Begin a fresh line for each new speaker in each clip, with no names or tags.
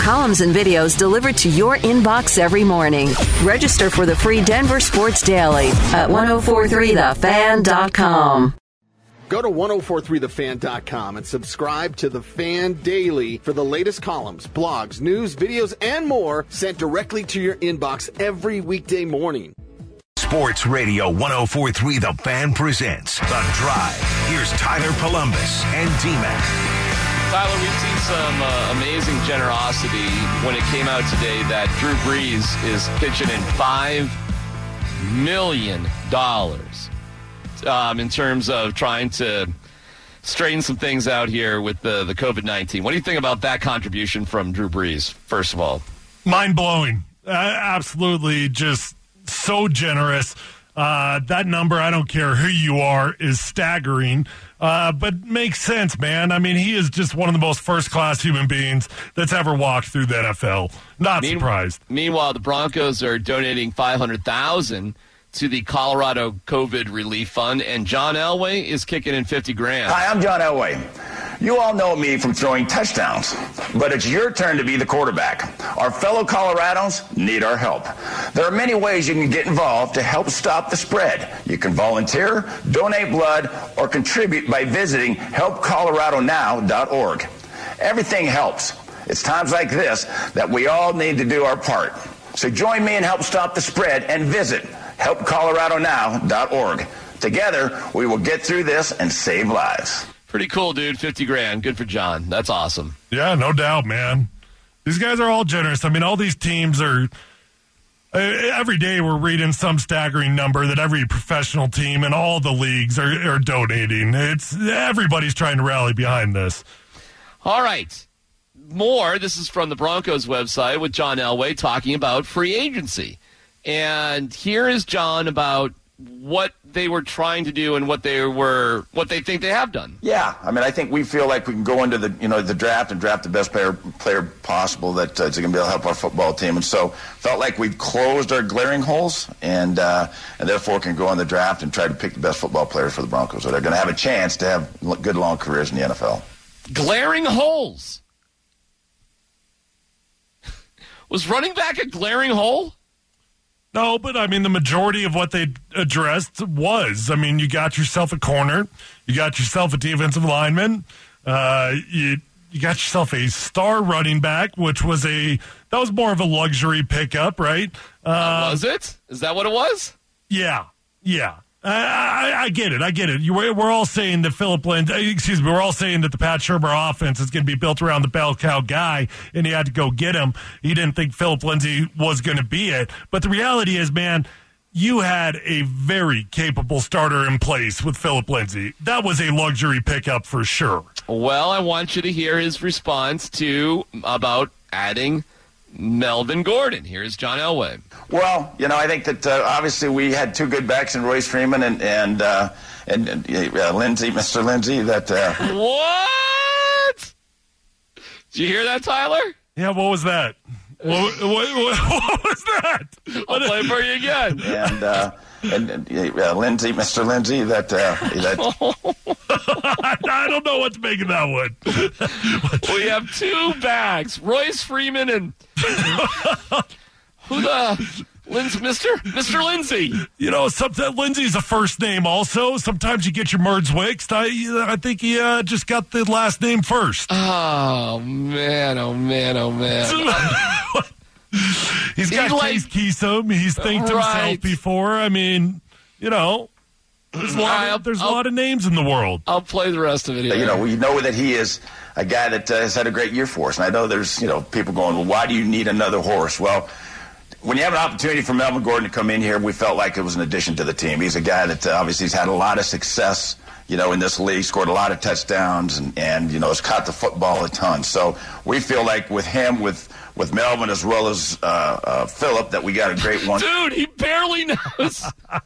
columns and videos delivered to your inbox every morning. Register for the free Denver Sports Daily at 1043thefan.com.
Go to 1043thefan.com and subscribe to The Fan Daily for the latest columns, blogs, news, videos, and more sent directly to your inbox every weekday morning.
Sports Radio 1043 The Fan presents The Drive. Here's Tyler Columbus and D-Mac.
Tyler, we've seen some amazing generosity when it came out today that Drew Brees is pitching in $5 million in terms of trying to straighten some things out here with the COVID-19. What do you think about that contribution from Drew Brees, first of all?
Mind-blowing. Absolutely just so generous. That number, I don't care who you are, is staggering. But makes sense, man. I mean, he is just one of the most first-class human beings that's ever walked through the NFL. Not surprised.
Meanwhile, the Broncos are donating $500,000 to the Colorado COVID Relief Fund, and John Elway is kicking in $50,000.
Hi, I'm John Elway. You all know me from throwing touchdowns, but it's your turn to be the quarterback. Our fellow Coloradans need our help. There are many ways you can get involved to help stop the spread. You can volunteer, donate blood, or contribute by visiting helpcoloradonow.org. Everything helps. It's times like this that we all need to do our part. So join me and help stop the spread and visit helpcoloradonow.org. Together, we will get through this and save lives.
Pretty cool, dude. $50,000. Good for John. That's awesome.
Yeah, no doubt, man. These guys are all generous. I mean, all these teams are... every day we're reading some staggering number that every professional team and all the leagues are donating. Everybody's trying to rally behind this.
All right. More. This is from the Broncos website with John Elway talking about free agency. And here is John about what they were trying to do and what they think they have done.
Yeah, I mean, I think we feel like we can go into the draft and draft the best player possible that's going to be able to help our football team. And so felt like we've closed our glaring holes and therefore can go in the draft and try to pick the best football players for the Broncos. So they're going to have a chance to have good long careers in the NFL.
Glaring holes. Was running back a glaring hole?
No, but I mean, the majority of what they addressed was, I mean, you got yourself a corner, you got yourself a defensive lineman, you got yourself a star running back, which was that was more of a luxury pickup, right?
Was it? Is that what it was?
Yeah. I get it. We're all saying that we're all saying that the Pat Shurmur offense is going to be built around the bell cow guy, and he had to go get him. He didn't think Philip Lindsay was going to be it. But the reality is, man, you had a very capable starter in place with Philip Lindsay. That was a luxury pickup for sure.
Well, I want you to hear his response about adding Melvin Gordon. Here's John Elway.
Well, I think that obviously we had two good backs in Royce Freeman and Lindsay, Mr. Lindsay. That
What? Did you hear that, Tyler?
Yeah, what was that? What was that?
I'll play it for you again.
And Lindsay, Mr. Lindsay. That
I don't know what to make of that one.
We have two backs, Royce Freeman and who the Mr. Lindsay.
Sometimes Lindsay's a first name also. Sometimes you get your merds mixed. I think he just got the last name first.
Oh, man.
He's got Case Keesum. He's thanked himself before. I mean, there's a lot of names in the world.
I'll play the rest of it here.
We know that he is a guy that has had a great year for us. And I know there's, people going, well, why do you need another horse? Well, when you have an opportunity for Melvin Gordon to come in here, we felt like it was an addition to the team. He's a guy that obviously has had a lot of success, in this league, scored a lot of touchdowns and has caught the football a ton. So we feel like with him, with Melvin as well as Phillip, that we got a great one.
Dude, he barely knows.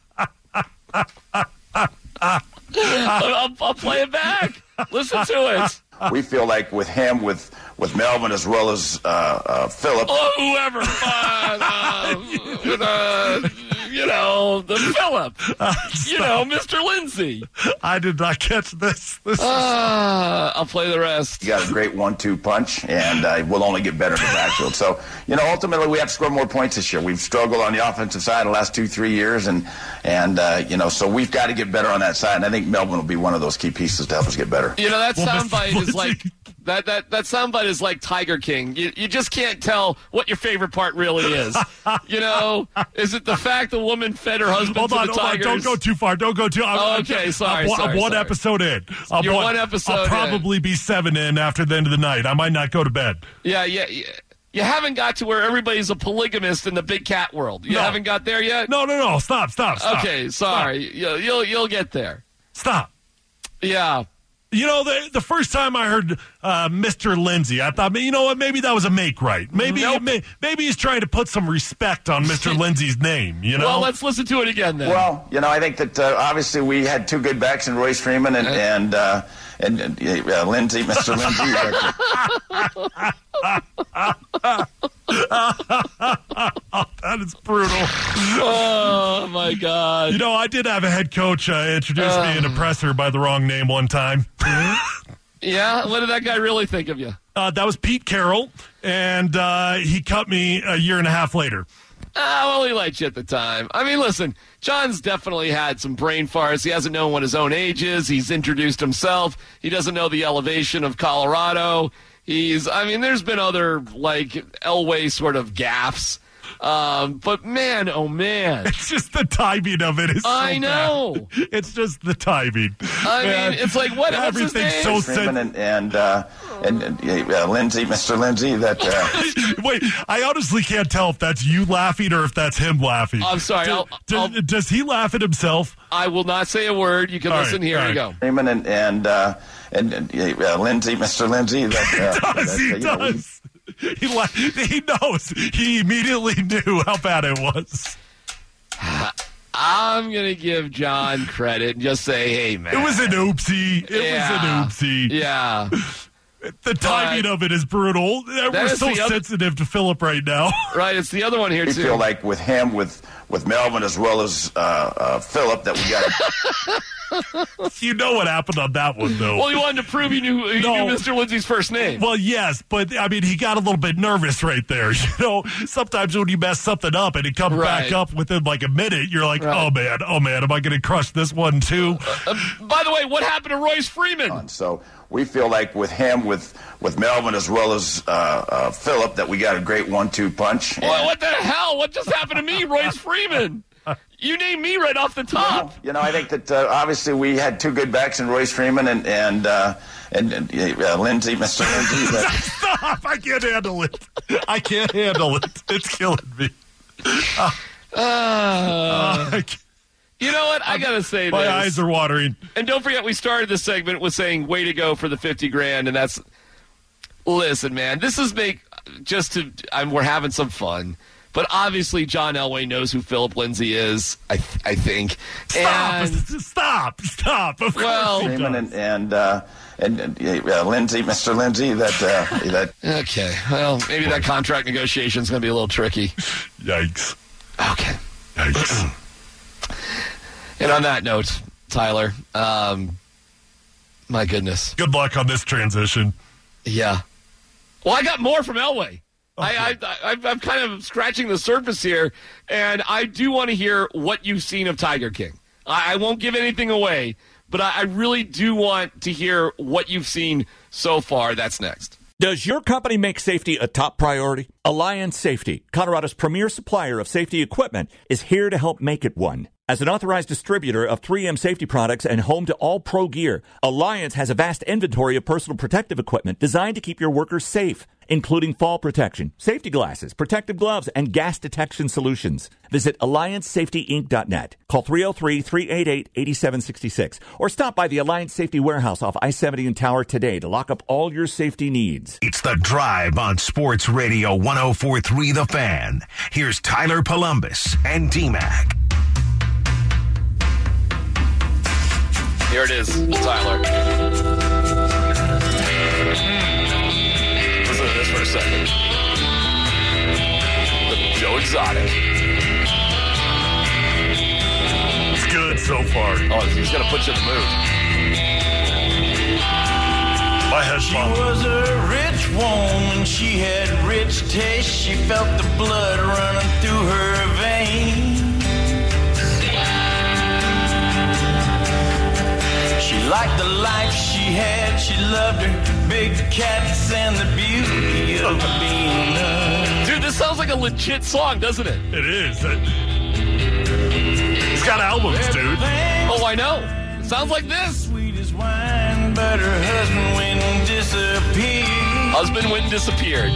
I'll play it back. Listen to it.
We feel like with him, with Melvin as well as Phillip.
Oh, whoever. the Phillip. Mr. Lindsay.
I did not catch this.
I'll play the rest.
You got a great 1-2 punch, and we'll only get better in the backfield. So, ultimately we have to score more points this year. We've struggled on the offensive side the last 2-3 years, and so we've got to get better on that side. And I think Melvin will be one of those key pieces to help us get better.
That soundbite is like that soundbite is like Tiger King. You just can't tell what your favorite part really is. Is it the fact the woman fed her husband to the tigers?
Don't go too far. Don't go too.
Sorry.
I'm one episode in.
You're one episode.
I'll probably be 7 in after the end of the night. I might not go to bed.
Yeah. You haven't got to where everybody's a polygamist in the big cat world. You haven't got there yet?
No. Stop.
Okay, sorry. Stop. You'll get there.
Stop.
Yeah.
The first time I heard Mr. Lindsay, I thought, maybe that was a make right. Maybe he's trying to put some respect on Mr. Lindsay's name,
Well, let's listen to it again then.
Well, I think that obviously we had 2 good backs in Royce Freeman and Lindsay, Mr. Lindsay.
That is brutal.
Oh, my God.
I did have a head coach introduce me an oppressor by the wrong name one time.
Yeah? What did that guy really think of you?
That was Pete Carroll, and he cut me a year and a half later.
Well, he liked you at the time. I mean, listen, John's definitely had some brain farts. He hasn't known what his own age is. He's introduced himself. He doesn't know the elevation of Colorado. There's been other, Elway sort of gaffes. But man, oh man.
It's just the timing of it is so
I know.
Bad. It's just the timing.
It's like, what?
Everything's so
Freeman and Lindsay, Mr. Lindsay,
Wait, I honestly can't tell if that's you laughing or if that's him laughing.
I'm sorry.
Does he laugh at himself?
I will not say a word. You can listen. Here we go.
Freeman and Lindsay, Mr. Lindsay.
He does. He knows. He immediately knew how bad it was.
I'm going to give John credit and just say, hey, man.
It was an oopsie.
Yeah.
The timing of it is brutal. We're so sensitive to Phillip right now.
Right, it's the other one here, too.
We feel like with him, with Melvin as well as Phillip, that we got
You know what happened on that one, though.
Well, he wanted to prove he knew Mr. Lindsay's first name.
Well, yes, but, he got a little bit nervous right there. Sometimes when you mess something up and it comes back up within, a minute, you're like, oh, man, am I going to crush this one, too?
By the way, what happened to Royce Freeman?
So we feel like with him, with Melvin as well as Phillip, that we got a great 1-2 punch.
Well, what the hell? What just happened to me, Royce Freeman? You named me right off the top.
Well, I think that obviously we had 2 good backs in Royce Freeman and Lindsay, Mr. Lindsay.
Stop! I can't handle it. It's killing me.
You know what? I got to say this.
My eyes are watering.
And don't forget, we started this segment with saying, way to go for the $50,000. And that's, listen, man, this is we're having some fun. But obviously, John Elway knows who Phillip Lindsay is, I think.
Stop. Of course he does.
And Lindsay, Mr. Lindsay, that.
Okay, well, maybe that contract negotiation is going to be a little tricky.
Yikes.
Okay.
Yikes.
And on that note, Tyler, my goodness.
Good luck on this transition.
Yeah. Well, I got more from Elway. Okay. I'm kind of scratching the surface here, and I do want to hear what you've seen of Tiger King. I won't give anything away, but I really do want to hear what you've seen so far. That's next.
Does your company make safety a top priority? Alliance Safety, Colorado's premier supplier of safety equipment, is here to help make it one. As an authorized distributor of 3M safety products and home to all pro gear, Alliance has a vast inventory of personal protective equipment designed to keep your workers safe, including fall protection, safety glasses, protective gloves, and gas detection solutions. Visit AllianceSafetyInc.net. Call 303-388-8766 or stop by the Alliance Safety Warehouse off I-70 and Tower today to lock up all your safety needs.
It's The Drive on Sports Radio 104.3 The Fan. Here's Tyler Polumbus and D-Mac.
Here it is, Tyler. Listen to this for a second. Joe Exotic.
good so far.
Oh, he's going to put you in the mood.
My head's
She
bumping.
was a rich woman, she had rich taste. She felt the blood running through her veins. She liked the life she had, she loved her big cats and the beauty of being loved.
Dude, this sounds like a legit song, doesn't it?
It is. He's got albums, dude.
Oh, I know. It sounds like this.
Sweet as wine, but her husband went and disappeared.
Husband went and disappeared.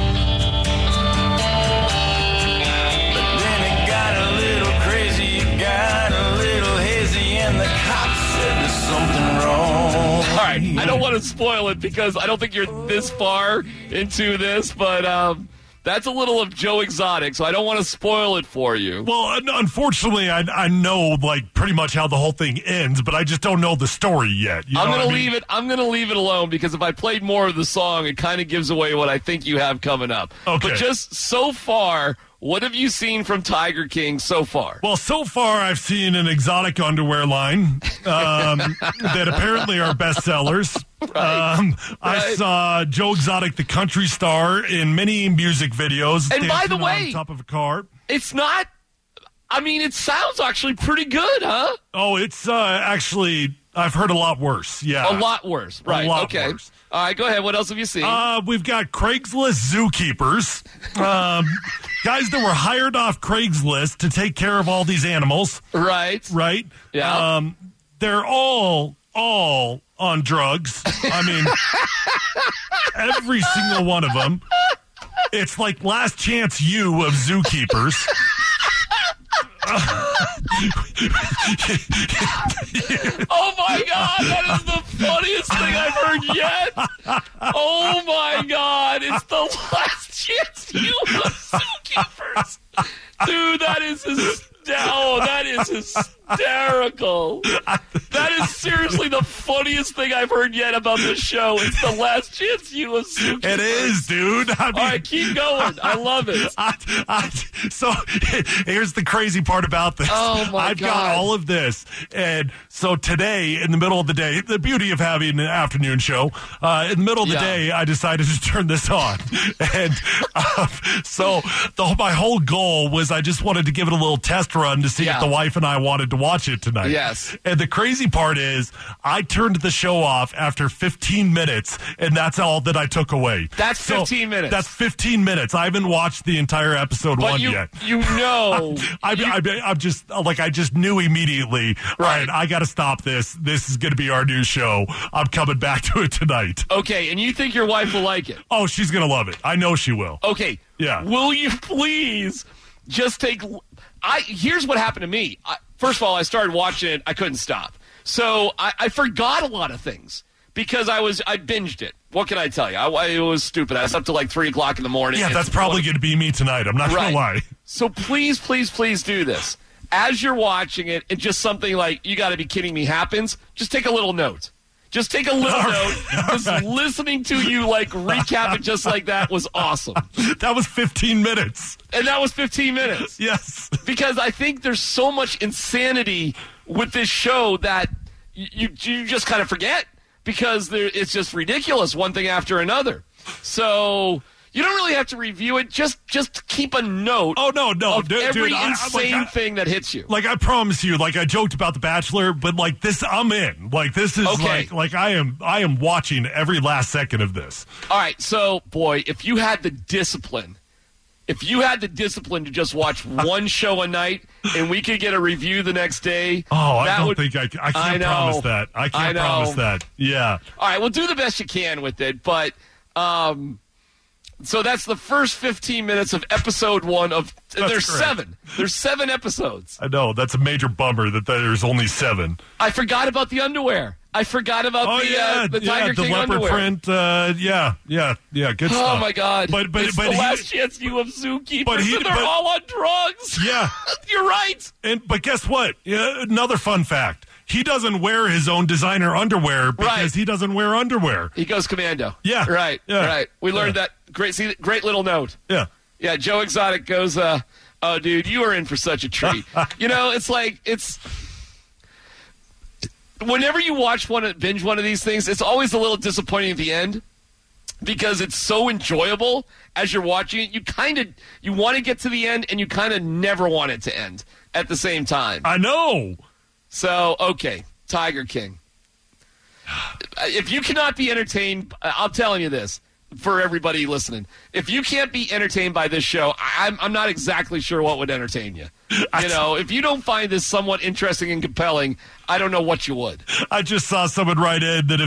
But then it got a little crazy, it got a little hazy, and the cops said there's something wrong.
All right, I don't want to spoil it because I don't think you're this far into this, but that's a little of Joe Exotic, so I don't want to spoil it for you.
Well, unfortunately, I know like pretty much how the whole thing ends, but I just don't know the story yet. You know
I'm
what
gonna
I mean?
leave it. I'm gonna leave it alone because if I played more of the song, it kind of gives away what I think you have coming up.
Okay.
But just so far, what have you seen from Tiger King so far?
Well, so far I've seen an exotic underwear line that apparently are bestsellers. I saw Joe Exotic, the country star, in many music videos.
And by the
dancing
way,
on top of a car.
It's not. I mean, it sounds actually pretty good, huh?
Oh, it's actually. I've heard a lot worse. Yeah,
A lot worse. Right.
A lot
okay.
worse.
All right. Go ahead. What else have you seen?
We've got Craigslist zookeepers, guys that were hired off Craigslist to take care of all these animals.
right.
Right?
Yeah.
They're all on drugs. I mean, every single one of them. It's like Last Chance U of zookeepers.
Oh my God, that is the funniest thing I've heard yet. Oh my God, it's the Last Chance U of zookeepers. Dude, that is hysterical. That is seriously the funniest thing I've heard yet about the show. It's the Last Chance U of zookeepers.
It is, dude. I mean,
All right, keep going. I love it.
So here's the crazy part about this.
Oh, my
I've
God.
got all of this. And so today, in the middle of the day, the beauty of having an afternoon show, in the middle of the
Yeah.
day, I decided to turn this on. And so my whole goal was I just wanted to give it a little test run to see
Yeah.
if the wife and I wanted to watch it tonight.
Yes.
And the crazy part is I turned the show off after 15 minutes, and that's all that I took away.
That's 15 minutes.
That's 15 minutes. I haven't watched the entire episode
But
one
you
yet.
know.
I'm just like, I just knew immediately, right, I got to stop this. This is going to be our new show. I'm coming back to it tonight.
Okay, and you think your wife will like it?
Oh, she's going to love it. I know she will.
Okay.
Yeah.
Will you please just take? Here's what happened to me. First of all, I started watching it. I couldn't stop. So I forgot a lot of things because I binged it. What can I tell you? It was stupid. I was up till like 3 o'clock in the morning.
Yeah, that's probably going to be me tonight. I'm not going to lie.
So please, please, please do this. As you're watching it, and just something like, you got to be kidding me, happens, just take a little note. Just take a little note. Just listening to you like recap it just like that was awesome.
That was 15 minutes.
And that was 15 minutes.
Yes.
Because I think there's so much insanity with this show that you just kind of forget because it's just ridiculous, one thing after another. So you don't really have to review it. Just keep a note.
Oh, no,
of every insane thing that hits you.
Like, I promise you, like, I joked about The Bachelor, but like this, I'm in. Like, this is
Okay.
like I am watching every last second of this.
All right, so boy, if you had the discipline to just watch one show a night and we could get a review the next day.
Oh, I
that
don't
would,
think I can't
I know.
promise that. I can't promise that. Yeah.
All right, well, do the best you can with it, but so that's the first 15 minutes of episode 1 of. There's
correct.
7. There's 7 episodes.
I know. That's a major bummer that there's only 7.
I forgot about the underwear. I forgot about the Tiger
the
King
leopard
underwear.
print. Yeah, good stuff.
Oh my God!
But
it's the Last Chance U of zookeepers, and they're all on drugs.
Yeah,
you're right.
But guess what? Yeah, another fun fact: he doesn't wear his own designer underwear because he doesn't wear underwear.
He goes commando.
Yeah,
right.
Yeah.
Right. We learned that. Great. See, great little note.
Yeah.
Yeah. Joe Exotic goes. Oh, dude, you are in for such a treat. You know, it's like whenever you binge one of these things, it's always a little disappointing at the end because it's so enjoyable as you're watching it. You want to get to the end, and you kind of never want it to end at the same time.
I know.
So, okay, Tiger King. If you cannot be entertained, I'm telling you this for everybody listening. If you can't be entertained by this show, I'm not exactly sure what would entertain you. If you don't find this somewhat interesting and compelling, I don't know what you would.
I just saw someone write in that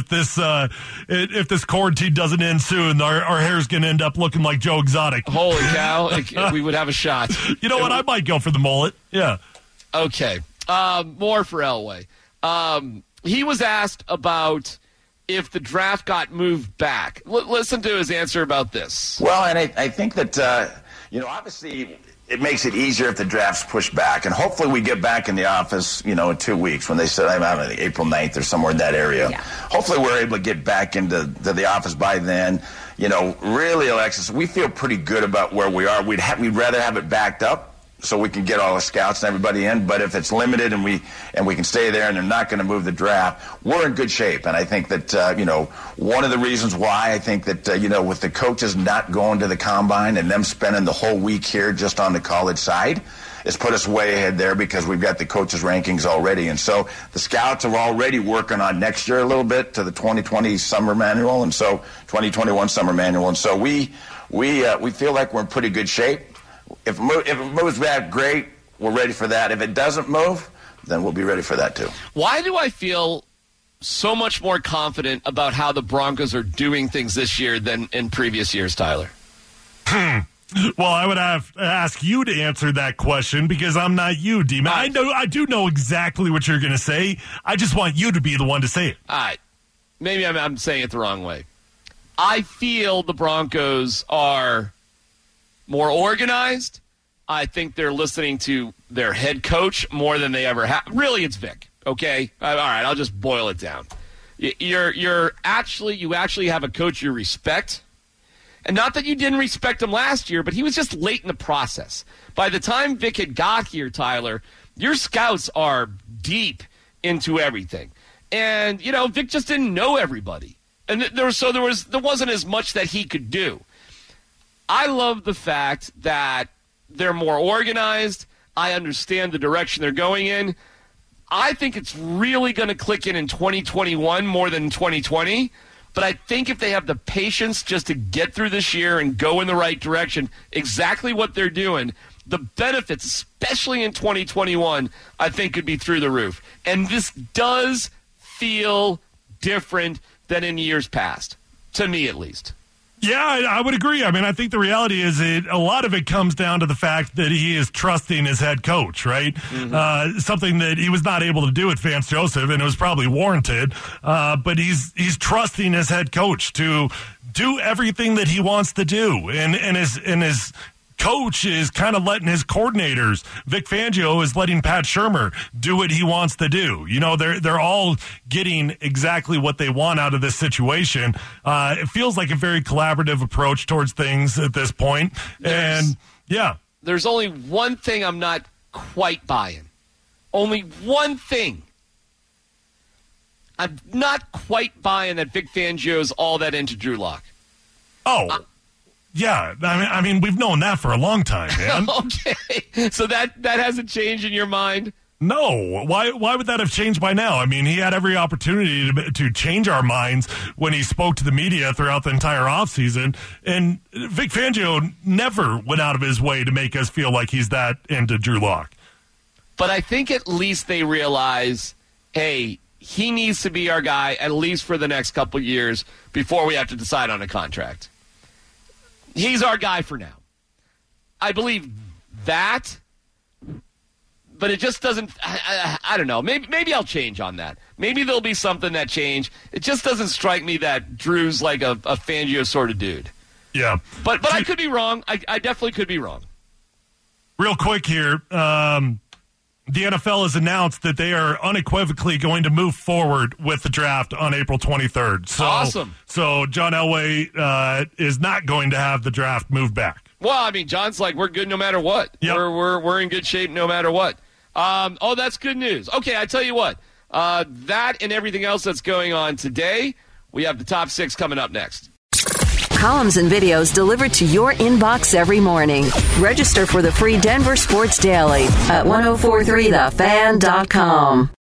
if this quarantine doesn't end soon, our hair's going to end up looking like Joe Exotic.
Holy cow, we would have a shot.
You know what? I might go for the mullet. Yeah.
Okay. More for Elway. He was asked about if the draft got moved back. Listen to his answer about this.
Well, and I think that, obviously it makes it easier if the draft's pushed back. And hopefully we get back in the office, in 2 weeks when they said, I don't know, April 9th or somewhere in that area. Yeah. Hopefully we're able to get back into the office by then. Really, Alexis, we feel pretty good about where we are. We'd rather have it backed up so we can get all the scouts and everybody in. But if it's limited and we can stay there and they're not going to move the draft, we're in good shape. And I think that, one of the reasons why I think that, with the coaches not going to the combine and them spending the whole week here just on the college side, it's put us way ahead there because we've got the coaches' rankings already. And so the scouts are already working on next year a little bit to the 2020 summer manual and so 2021 summer manual. And so we feel like we're in pretty good shape. If it moves back, great. We're ready for that. If it doesn't move, then we'll be ready for that too.
Why do I feel so much more confident about how the Broncos are doing things this year than in previous years, Tyler?
Well, I would have to ask you to answer that question because I'm not you, D-Man. I do know exactly what you're going to say. I just want you to be the one to say it.
All right. Maybe I'm saying it the wrong way. I feel the Broncos are more organized. I think they're listening to their head coach more than they ever have. Really, it's Vic. Okay, all right. I'll just boil it down. You actually have a coach you respect, and not that you didn't respect him last year, but he was just late in the process. By the time Vic had got here, Tyler, your scouts are deep into everything, and Vic just didn't know everybody, and there wasn't as much that he could do. I love the fact that they're more organized. I understand the direction they're going in. I think it's really going to click in 2021 more than 2020. But I think if they have the patience just to get through this year and go in the right direction, exactly what they're doing, the benefits, especially in 2021, I think could be through the roof. And this does feel different than in years past, to me at least.
Yeah, I would agree. I mean, I think the reality is a lot of it comes down to the fact that he is trusting his head coach, right? Mm-hmm. Something that he was not able to do at Vance Joseph, and it was probably warranted. But he's trusting his head coach to do everything that he wants to do, and his coach is kind of letting his coordinators, Vic Fangio is letting Pat Shurmur do what he wants to do. They're all getting exactly what they want out of this situation. It feels like a very collaborative approach towards things at this point. There's
only one thing I'm not quite buying. Only one thing. I'm not quite buying that Vic Fangio's all that into Drew Lock.
Oh, yeah, I mean, we've known that for a long time, man.
Okay, so that hasn't changed in your mind?
No. Why would that have changed by now? I mean, he had every opportunity to change our minds when he spoke to the media throughout the entire offseason, and Vic Fangio never went out of his way to make us feel like he's that into Drew Lock.
But I think at least they realize, hey, he needs to be our guy at least for the next couple years before we have to decide on a contract. He's our guy for now. I believe that, but it just doesn't. I don't know. Maybe I'll change on that. Maybe there'll be something that change. It just doesn't strike me that Drew's like a Fangio sort of dude.
Yeah,
but I could be wrong. I definitely could be wrong.
Real quick here. The NFL has announced that they are unequivocally going to move forward with the draft on April 23rd. So,
awesome. So
John Elway is not going to have the draft moved back.
Well, I mean, John's like, we're good no matter what. Yep. We're in good shape no matter what. That's good news. Okay, I tell you what. That and everything else that's going on today. We have the top 6 coming up next.
Columns and videos delivered to your inbox every morning. Register for the free Denver Sports Daily at 1043thefan.com.